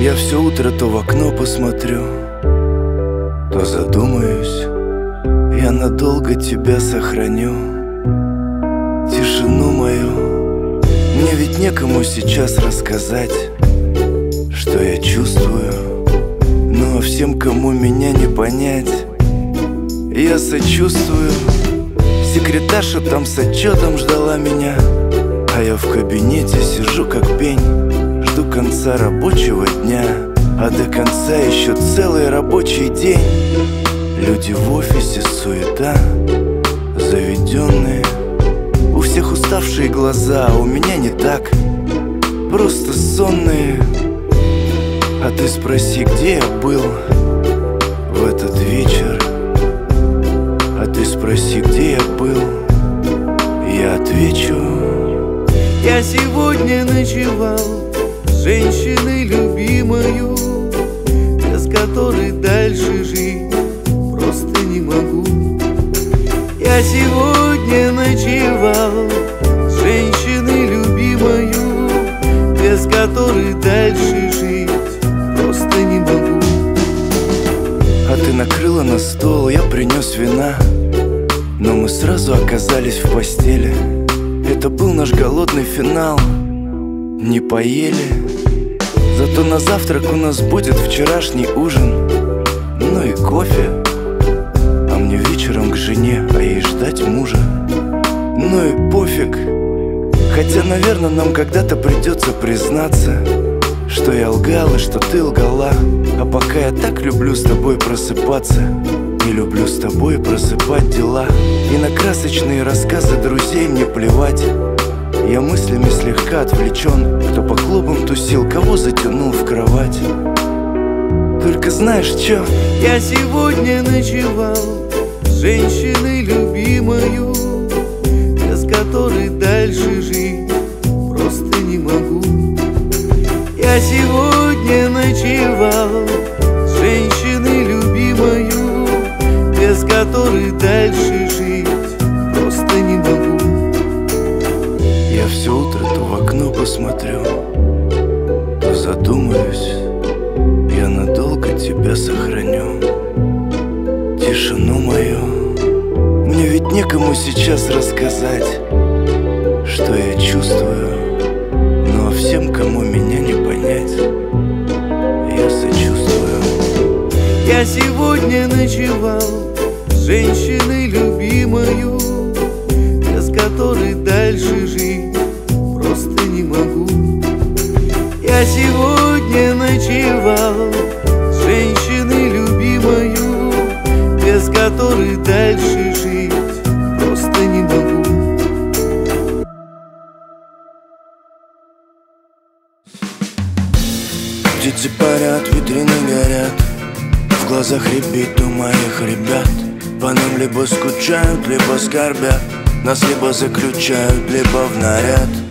Я все утро то в окно посмотрю, то задумаюсь. Я надолго тебя сохраню, тишину мою. Мне ведь некому сейчас рассказать, что я чувствую. Ну а всем, кому меня не понять, я сочувствую. Секретарша там с отчетом ждала меня, а я в кабинете сижу как пень. Жду конца рабочего дня, а до конца еще целый рабочий день. Люди в офисе, суета, заведенные. У всех уставшие глаза, а у меня не так, просто сонные. А ты спроси, где я был в этот вечер. А ты спроси, где я был, я отвечу: я сегодня ночевал с женщиной любимою, без которой дальше жить просто не могу. Я сегодня ночевал с женщиной любимою, без которой дальше жить просто не могу. А ты накрыла на стол, я принес вина, но мы сразу оказались в постели. Это был наш голодный финал, не поели. Зато на завтрак у нас будет вчерашний ужин, ну и кофе. А мне вечером к жене, а ей ждать мужа. Ну и пофиг. Хотя, наверное, нам когда-то придется признаться, что я лгал и что ты лгала. А пока я так люблю с тобой просыпаться, не люблю с тобой просыпать дела. И на красочные рассказы друзей мне плевать. Я мыслями слегка отвлечен, кто по клубам тусил, кого затянул в кровать. Только знаешь чё? Я сегодня ночевал с женщиной любимою, без которой дальше жить просто не могу. Я сегодня ночевал с женщиной любимою, без которой дальше жить просто не могу. Я все утро то в окно посмотрю, то задумаюсь. Я надолго тебя сохраню, тишину мою. Мне ведь некому сейчас рассказать, что я чувствую. Ну а всем, кому меня не понять, я сочувствую. Я сегодня ночевал с женщиной любимою, без которой дальше жить просто не могу. Я сегодня ночевал с женщиной любимою, без которой дальше жить просто не могу. Птицы парят, витрины горят, в глазах рябит у моих ребят. По нам либо скучают, либо скорбят, нас либо заключают, либо в наряд.